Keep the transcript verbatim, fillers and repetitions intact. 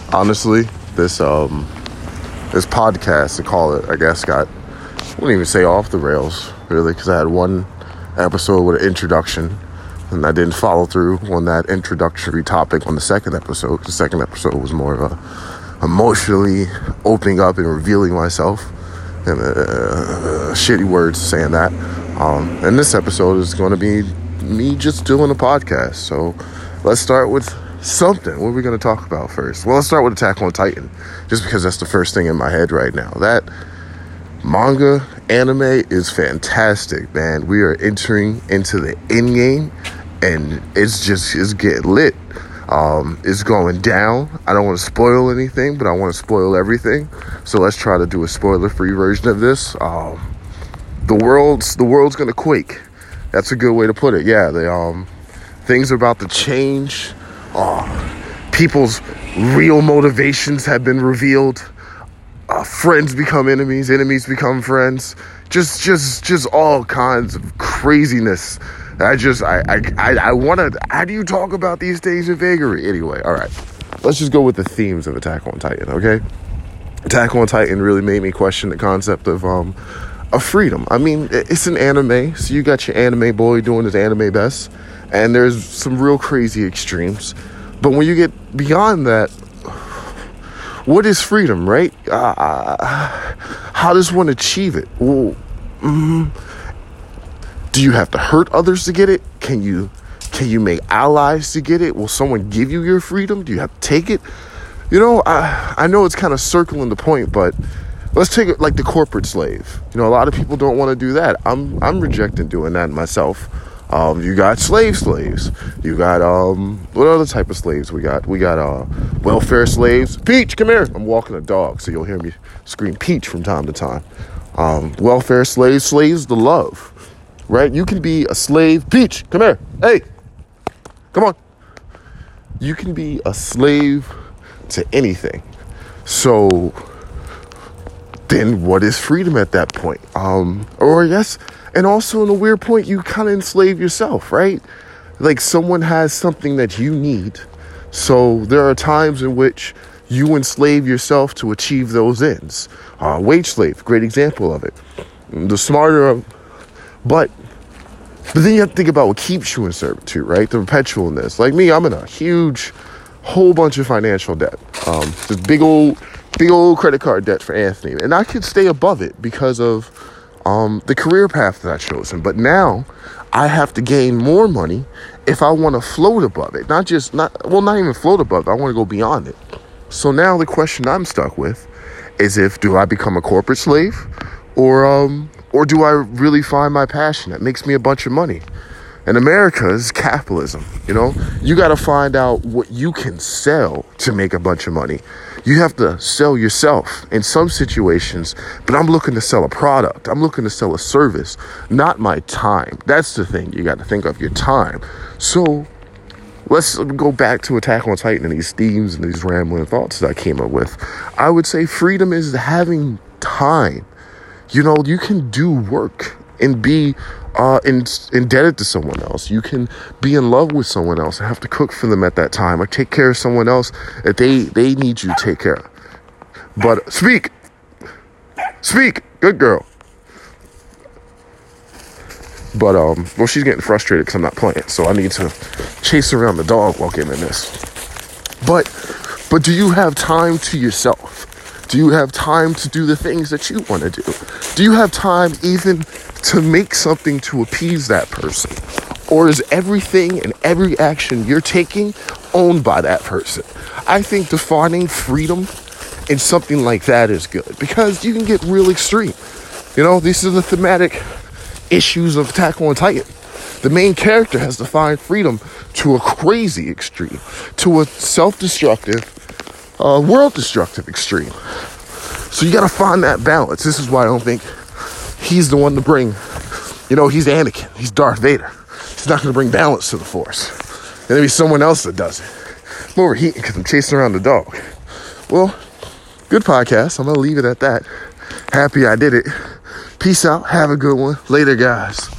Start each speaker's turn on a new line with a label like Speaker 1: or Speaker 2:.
Speaker 1: honestly, this um this podcast, to call it, I guess, got, I wouldn't even say off the rails, really, because I had one episode with an introduction, and I didn't follow through on that introductory topic on the second episode. The second episode was more of a emotionally opening up and revealing myself, and uh, uh, shitty words saying that. Um, and this episode is going to be me just doing a podcast. So let's start with something. What are we going to talk about first? Well, let's start with Attack on Titan, just because that's the first thing in my head right now. That manga anime is fantastic, man. We are entering into the end game, and it's just it's getting lit. Um, it's going down. I don't want to spoil anything, but I want to spoil everything. So let's try to do a spoiler-free version of this. Um, the world's the world's gonna quake. That's a good way to put it. Yeah, the um, things are about to change. Uh, people's real motivations have been revealed. Uh, friends become enemies, enemies become friends. Just, just, just all kinds of craziness. I just, I, I, I, I want to. How do you talk about these things in vagary? Anyway, all right. Let's just go with the themes of Attack on Titan. Okay, Attack on Titan really made me question the concept of um, of freedom. I mean, it's an anime, so you got your anime boy doing his anime best. And there's some real crazy extremes. But when you get beyond that, what is freedom, right? Uh, how does one achieve it? Well, mm, do you have to hurt others to get it? Can you can you make allies to get it? Will someone give you your freedom? Do you have to take it? You know, I, I know it's kind of circling the point, but let's take it like the corporate slave. You know, a lot of people don't want to do that. I'm I'm rejecting doing that myself. Um, you got slave slaves. You got, um, what other type of slaves we got? We got, uh, welfare slaves. Peach, come here. I'm walking a dog, so you'll hear me scream Peach from time to time. Um, welfare slaves, slaves to love, right? You can be a slave. Peach, come here. Hey, come on. You can be a slave to anything. So then what is freedom at that point? Um, or yes, and also in a weird point, you kind of enslave yourself, right? Like someone has something that you need. So there are times in which you enslave yourself to achieve those ends. Uh, wage slave, great example of it. The smarter, but, but then you have to think about what keeps you in servitude, right? The perpetualness. Like me, I'm in a huge, whole bunch of financial debt. Um, this big old, big old credit card debt for Anthony. And I could stay above it because of Um, the career path that I've chosen. But now I have to gain more money if I want to float above it. Not just, not well, not even float above it. I want to go beyond it. So now the question I'm stuck with is if, do I become a corporate slave? Or, um, or do I really find my passion that makes me a bunch of money? And America is capitalism, you know? You got to find out what you can sell to make a bunch of money. You have to sell yourself in some situations, but I'm looking to sell a product. I'm looking to sell a service, not my time. That's the thing you got to think of, your time. So let's go back to Attack on Titan and these themes and these rambling thoughts that I came up with. I would say freedom is having time. You know, you can do work and be uh, in, indebted to someone else. You can be in love with someone else and have to cook for them at that time, or take care of someone else that they, they need you to take care of. But speak, speak, good girl. But, um, well, she's getting frustrated because I'm not playing, so I need to chase around the dog while getting this. But, but do you have time to yourself? Do you have time to do the things that you want to do? Do you have time even to make something to appease that person? Or is everything and every action you're taking owned by that person? I think defining freedom in something like that is good, because you can get real extreme. You know, these are the thematic issues of Attack on Titan. The main character has defined freedom to a crazy extreme, to a self-destructive, uh, world-destructive extreme. So you got to find that balance. This is why I don't think he's the one to bring, you know, he's Anakin. He's Darth Vader. He's not going to bring balance to the Force. There'll be someone else that does it. I'm overheating because I'm chasing around the dog. Well, good podcast. I'm going to leave it at that. Happy I did it. Peace out. Have a good one. Later, guys.